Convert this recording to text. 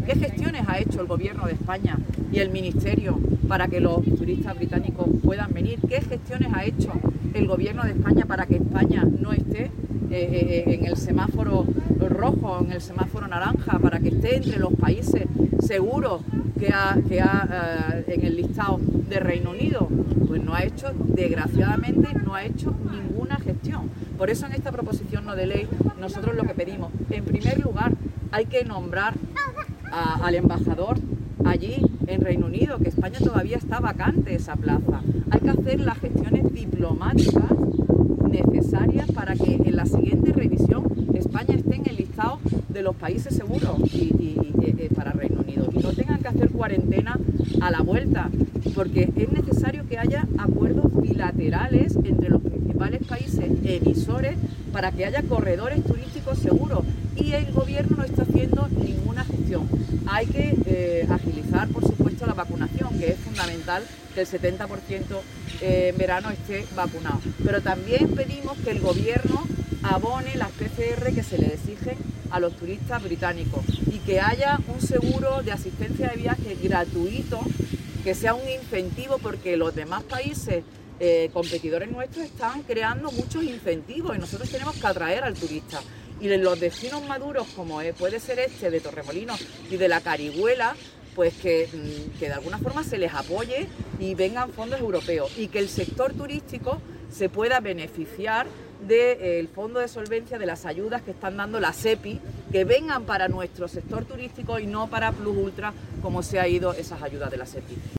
¿Qué gestiones ha hecho el Gobierno de España y el Ministerio para que los turistas británicos puedan venir? ¿Qué gestiones ha hecho el Gobierno de España para que España no esté en el semáforo rojo, en el semáforo naranja, para que esté entre los países seguros que ha en el listado de Reino Unido? Pues no ha hecho, desgraciadamente, no ha hecho ninguna gestión. Por eso en esta proposición no de ley nosotros lo que pedimos, en primer lugar, hay que nombrar al embajador allí en Reino Unido, que España todavía está vacante esa plaza. Hay que hacer las gestiones diplomáticas necesarias para que en la siguiente revisión España esté en el listado de los países seguros para Reino Unido y no tengan que hacer cuarentena a la vuelta, porque es necesario que haya acuerdos bilaterales entre los principales países emisores para que haya corredores turísticos seguros, y el Gobierno no está haciendo ninguna gestión. Hay que agilizar, por supuesto, la vacunación, que es fundamental que el 70% en verano esté vacunado. Pero también pedimos que el Gobierno abone las PCR que se le exigen a los turistas británicos y que haya un seguro de asistencia de viaje gratuito, que sea un incentivo, porque los demás países competidores nuestros están creando muchos incentivos y nosotros tenemos que atraer al turista. Y en los destinos maduros, como puede ser este de Torremolinos y de la Carihuela, pues que de alguna forma se les apoye y vengan fondos europeos y que el sector turístico se pueda beneficiar del fondo de solvencia, de las ayudas que están dando la SEPI, que vengan para nuestro sector turístico y no para Plus Ultra, como se ha ido esas ayudas de la SEPI.